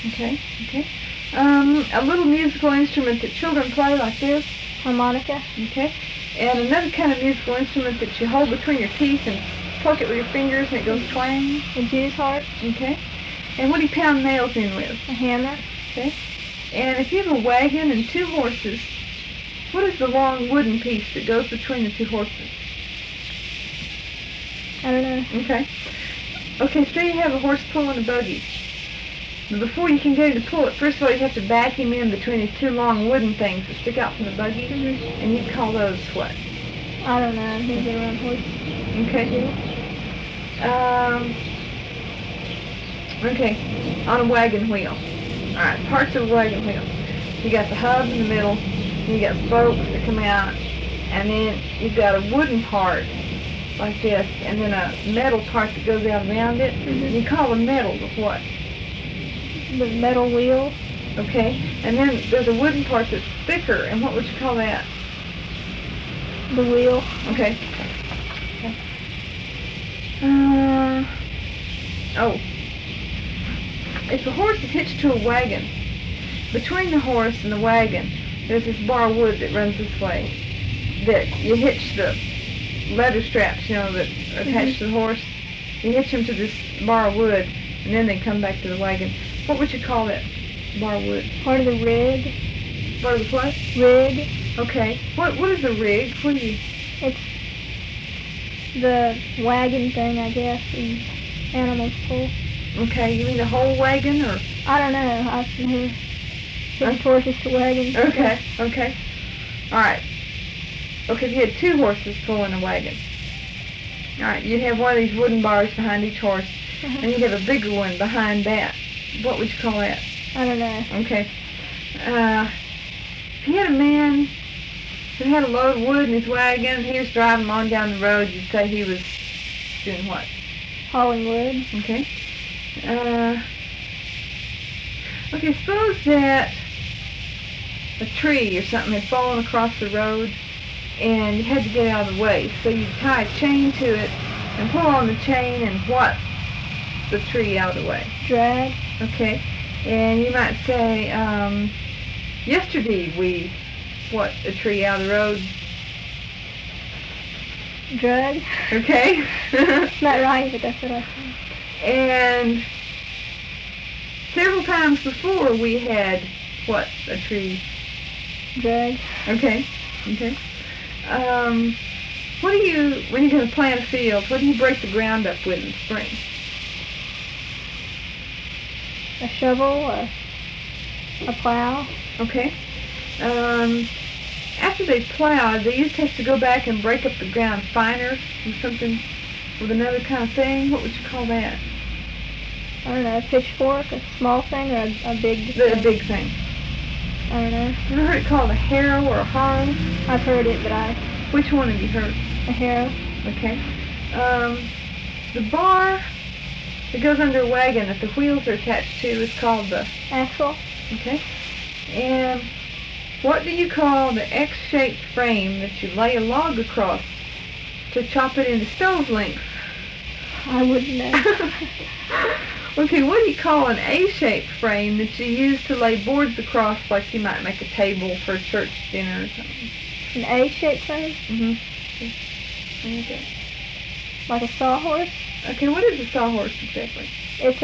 Okay, okay. A little musical instrument that children play like this. Harmonica. Okay. And another kind of musical instrument that you hold between your teeth and pluck it with your fingers and it goes twang. A Jew's harp. Okay. And what do you pound nails in with? A hammer. Okay. And if you have a wagon and 2 horses, what is the long wooden piece that goes between the 2 horses? I don't know. Okay. Okay, so you have a horse pulling a buggy. But before you can get him to pull it, first of all, you have to back him in between these 2 long wooden things that stick out from the buggy. And you'd call those what? I don't know. He's been around horses. Okay. Okay, on a wagon wheel. Alright, parts of a wagon wheel. You got the hub in the middle, and you got spokes that come out, and then you've got a wooden part like this, and then a metal part that goes out around it. You call the metal the what? The metal wheel. Okay, and then there's a wooden part that's thicker, and what would you call that? The wheel. Okay. Oh. If the horse is hitched to a wagon, between the horse and the wagon, there's this bar of wood that runs this way, that you hitch the leather straps, that are attached to the horse. You hitch them to this bar of wood, and then they come back to the wagon. What would you call that bar of wood? Part of the rig. Part of the what? Rig. Okay. What is a rig? What do you... It's the wagon thing, I guess, the animals pull. Okay, you mean the whole wagon, or? I don't know. I've never hitched horses to wagons. Okay, okay. All right. Okay, if you had 2 horses pulling a wagon. All right, you'd have one of these wooden bars behind each horse, and you'd have a bigger one behind that. What would you call that? I don't know. Okay. If you had a man who had a load of wood in his wagon, and he was driving on down the road, you'd say he was doing what? Hauling wood. Okay. Okay, suppose that a tree or something had fallen across the road and you had to get out of the way. So you'd tie a chain to it and pull on the chain and what the tree out of the way? Drag. Okay. And you might say, yesterday we a tree out of the road. Drag. Okay. It's not right, but that's what I think. And several times before we had a tree? Drag. Okay. Okay. What do you, when you're going to plant a field, what do you break the ground up with in the spring? A shovel, a plow. Okay. After they plow, they used to have to go back and break up the ground finer with another kind of thing. What would you call that? I don't know, a pitchfork, a small thing, or a big thing? A big thing. I don't know. You ever heard it called a harrow or a harrow? I've heard it, but Which one have you heard? A harrow. Okay. The bar that goes under a wagon that the wheels are attached to is called the... Axle. Okay. And what do you call the X-shaped frame that you lay a log across to chop it into stove length? I wouldn't know. Okay, what do you call an A-shaped frame that you use to lay boards across, like you might make a table for a church dinner or something? An A-shaped frame? Mm-hmm. Okay. Like a sawhorse? Okay, what is a sawhorse exactly? It's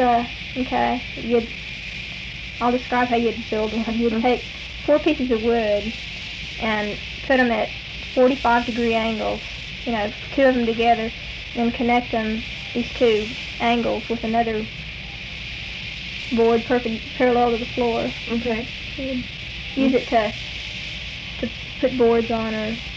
I'll describe how you'd build one. You'd take 4 pieces of wood and put them at 45-degree angles, 2 of them together, then connect these 2 angles with another board parallel to the floor. Okay. So you'd use it to put boards on or